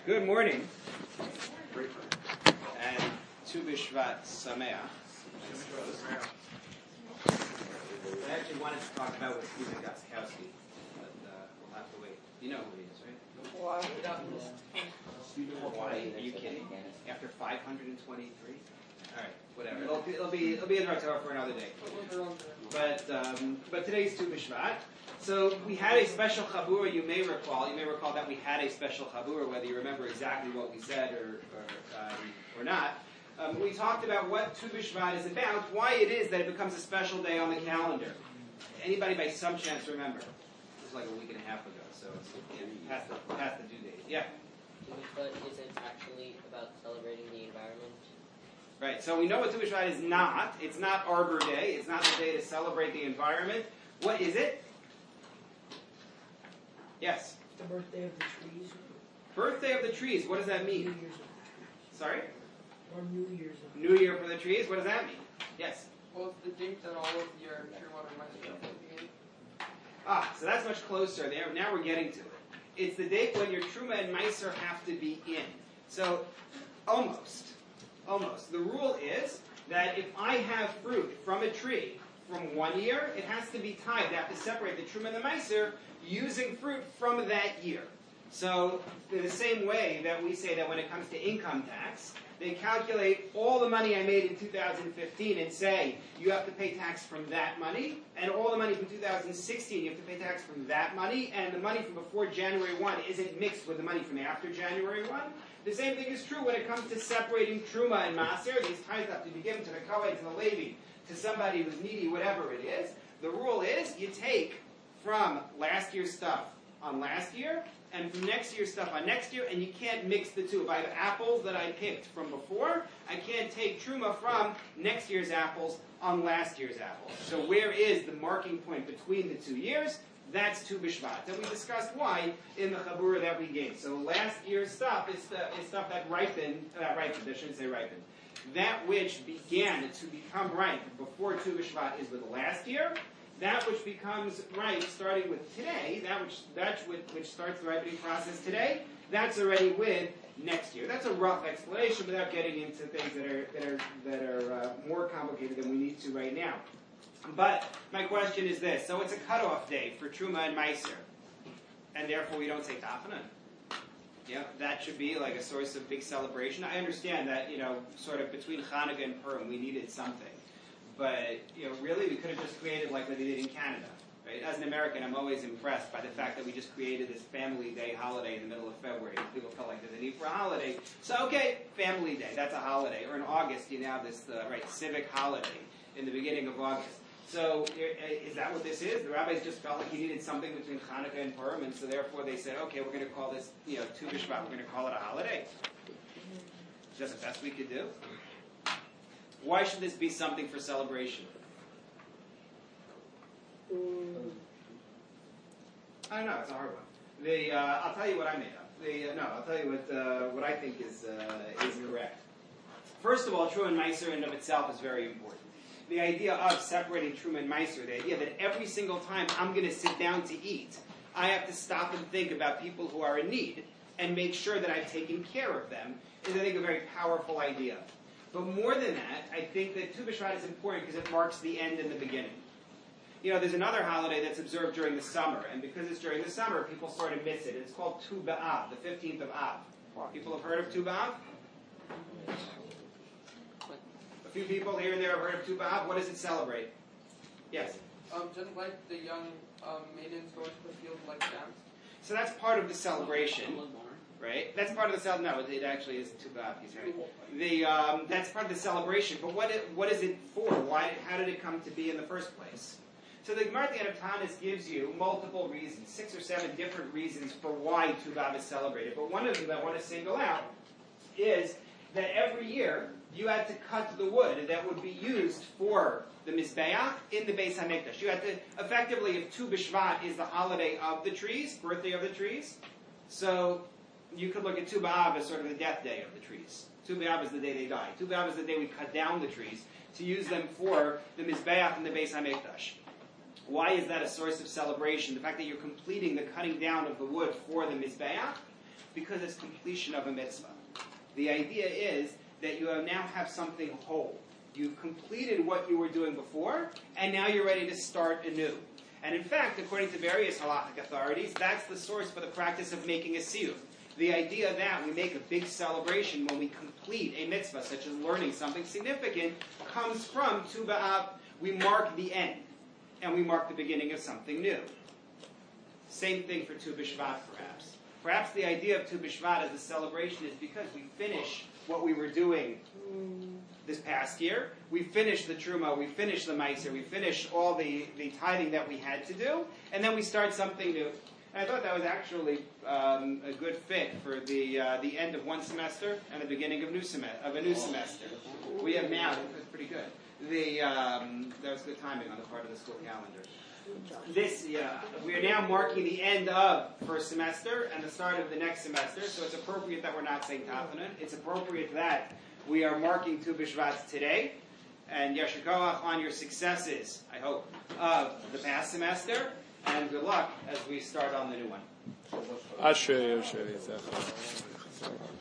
Good morning, and Tu B'Shvat Sameach. I actually wanted to talk about with Stephen Gostkowski, but we'll have to wait. You know who he is, right? Why? Are you kidding? After 523? All right, whatever. It'll be in our Torah for another day. But today's Tu B'Shvat. So we had a special chabura. You may recall that we had a special chabura, whether you remember exactly what we said or not. We talked about what Tu B'Shvat is about, why it is that it becomes a special day on the calendar. Anybody by some chance remember? It was like a week and a half ago, so it's past the due date. Yeah. But is it actually about celebrating the environment? Right. So we know what Tu B'Shvat is not. It's not Arbor Day. It's not the day to celebrate the environment. What is it? Yes. The birthday of the trees. Birthday of the trees. What does that mean? New Year's of the trees. Sorry? Or New Year's of the New Year for the trees. What does that mean? Yes. Well, it's the date that all of your true water might be beginning. So that's much closer. Now we're getting to it. It's the date when your Truma and Meiser have to be in. So, almost. The rule is that if I have fruit from a tree from 1 year, it has to be tied. They have to separate the Truma and the Meiser using fruit from that year. So, in the same way that we say that when it comes to income tax, they calculate all the money I made in 2015 and say, you have to pay tax from that money, and all the money from 2016, you have to pay tax from that money, and the money from before January 1 isn't mixed with the money from after January 1. The same thing is true when it comes to separating Truma and Maser. These tithes have to be given to the Kohen, to the Levi, to somebody who's needy, whatever it is. The rule is you take from last year's stuff on last year, and from next year's stuff on next year, and you can't mix the two. If I have apples that I picked from before, I can't take Truma from next year's apples on last year's apples. So where is the marking point between the 2 years? That's Tu B'Shvat. And we discussed why in the Chabura that we gave. So last year's stuff is stuff that ripened, I shouldn't say ripened. That which began to become ripe before Tu B'Shvat is with last year. That which becomes ripe starting with today, that which starts the ripening process today, that's already with next year. That's a rough explanation without getting into things that are more complicated than we need to right now. But my question is this: so it's a cutoff day for Truma and Meiser, and therefore we don't take Tafana. Yeah, that should be like a source of big celebration. I understand that, sort of between Hanukkah and Purim we needed something. But, really, we could have just created like what they did in Canada, right? As an American, I'm always impressed by the fact that we just created this Family Day holiday in the middle of February. People felt like there's a need for a holiday. So, okay, Family Day, that's a holiday. Or in August, you have this, civic holiday in the beginning of August. So, is that what this is? The rabbis just felt like he needed something between Hanukkah and Purim, and so therefore they said, okay, we're going to call this, Tu B'Shvat, we're going to call it a holiday. Is that the best we could do? Why should this be something for celebration? I don't know. It's a hard one. I'll tell you what I made up. I'll tell you what I think is correct. First of all, Truma and Meiser in and of itself is very important. The idea of separating Truma and Meiser, the idea that every single time I'm going to sit down to eat, I have to stop and think about people who are in need and make sure that I've taken care of them, is, I think, a very powerful idea. But more than that, I think that Tu B'Shvat is important because it marks the end and the beginning. There's another holiday that's observed during the summer, and because it's during the summer, people sort of miss it. It's called Tu B'Av, the 15th of Av. People have heard of Tu B'Av? A few people here and there have heard of Tu B'Av. What does it celebrate? Yes? Just like the young maidens go to the field like dance. So that's part of the celebration. Right? That's part of the celebration. No, it actually is Tu B'Av. He's right. That's part of the celebration. But what is it for? How did it come to be in the first place? So the Gemara at the end of Tanis gives you multiple reasons, 6 or 7 different reasons for why Tu B'Av is celebrated. But one of them I want to single out is that every year you had to cut the wood that would be used for the Mizbeach in the Beis HaMikdash. You had to, effectively, if Tu B'Shvat is the holiday of the trees, birthday of the trees, so you could look at Tu B'Av as sort of the death day of the trees. Tu B'Av is the day they die. Tu B'Av is the day we cut down the trees to use them for the Mizbeach and the Beis HaMikdash. Why is that a source of celebration? The fact that you're completing the cutting down of the wood for the Mizbeach Because it's completion of a mitzvah. The idea is that you now have something whole. You've completed what you were doing before, and now you're ready to start anew. And in fact, according to various halachic authorities, that's the source for the practice of making a siyum. The idea that we make a big celebration when we complete a mitzvah, such as learning something significant, comes from Tu B'Av. We mark the end, and we mark the beginning of something new. Same thing for Tu B'Shvat, perhaps. Perhaps the idea of Tu B'Shvat as a celebration is because we finish what we were doing this past year. We finished the Truma, we finished the Meiser, we finished all the tithing that we had to do, and then we start something new. And I thought that was actually a good fit for the end of one semester and the beginning of a new semester. We have now, it was pretty good. That was good timing on the part of the school calendar. We are now marking the end of first semester and the start of the next semester, so it's appropriate that we're not saying Tachanan. It's appropriate that we are marking Tu B'Shvat today, and Yasher Koach on your successes, I hope, of the past semester, and good luck as we start on the new one. Asher Yosher Yitzchak.